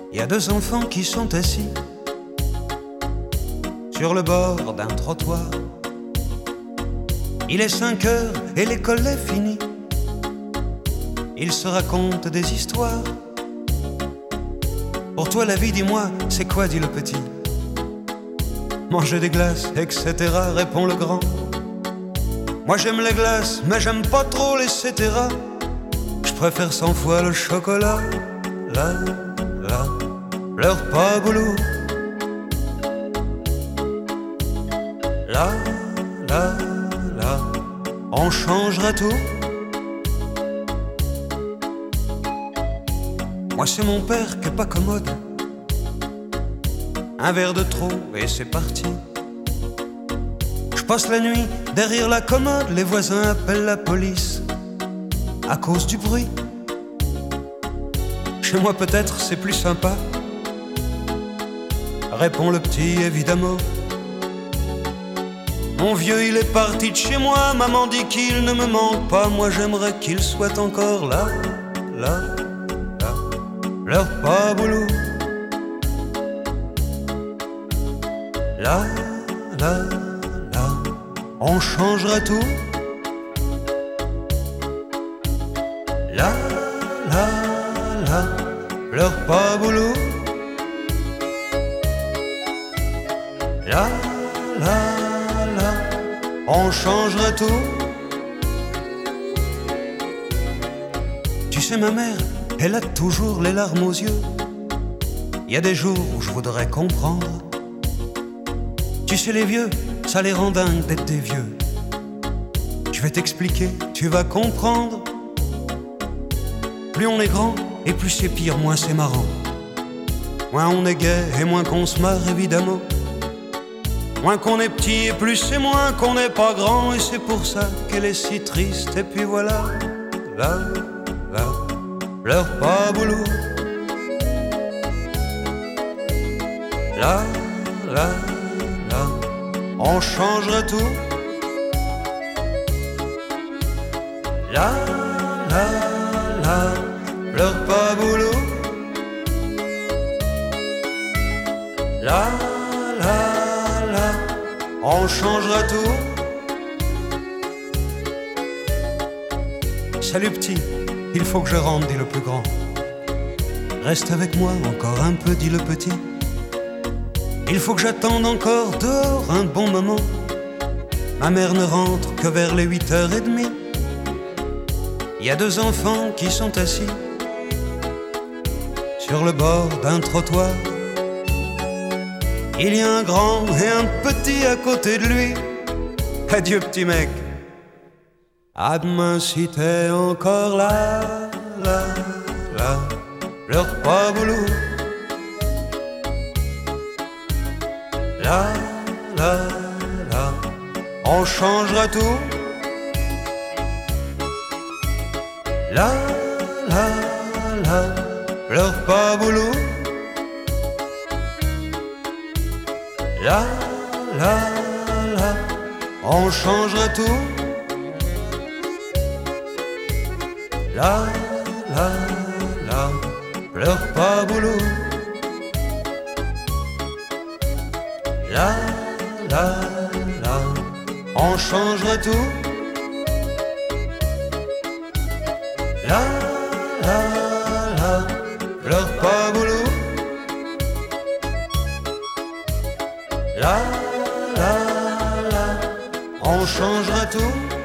Il y a deux enfants qui sont assis sur le bord d'un trottoir. Il est 5 heures et l'école est finie. Ils se racontent des histoires. Pour toi la vie, dis-moi, c'est quoi, dit le petit. Manger des glaces, etc., répond le grand. Moi j'aime les glaces, mais j'aime pas trop les cetera. Je préfère 100 fois le chocolat. Là, là, pleure pas boulot. Là, là, là, on changera tout. Moi c'est mon père qui est pas commode. Un verre de trop et c'est parti. Je passe la nuit derrière la commode. Les voisins appellent la police à cause du bruit. Chez moi peut-être c'est plus sympa, répond le petit évidemment. Mon vieux il est parti de chez moi. Maman dit qu'il ne me manque pas. Moi j'aimerais qu'il soit encore là, là, là. Pleure pas boulot. Là, là, là, on changera tout. Là, là, là, pleure pas boulot. Là, là, là, on changera tout. Tu sais ma mère, elle a toujours les larmes aux yeux. Il y a des jours où je voudrais comprendre. Tu sais les vieux, ça les rend dingues d'être des vieux. Je vais t'expliquer, tu vas comprendre. Plus on est grand et plus c'est pire, moins c'est marrant. Moins on est gai et moins qu'on se marre évidemment. Moins qu'on est petit et plus c'est moins qu'on n'est pas grand. Et c'est pour ça qu'elle est si triste. Et puis voilà, là, là, pleure pas boulot. Là, là, là, on changera tout. Là, là, là, pleure pas boulot. Là, là, là, on changera tout. Salut petit, il faut que je rentre, dit le plus grand. Reste avec moi encore un peu, dit le petit. Il faut que j'attende encore dehors un bon moment. Ma mère ne rentre que vers les 8h30. Il y a deux enfants qui sont assis sur le bord d'un trottoir. Il y a un grand et un petit à côté de lui. Adieu petit mec, à demain si t'es encore là, là, là, pleure pas boulot. Là, là, là, on changera tout. Là, là, là, pleure pas boulot. Là, là, là, on changera tout. Là, là, là, pleure pas boulot. Là, là, là, on changera tout. Là, là, là, pleure pas boulot. Là, là, là, on changera tout.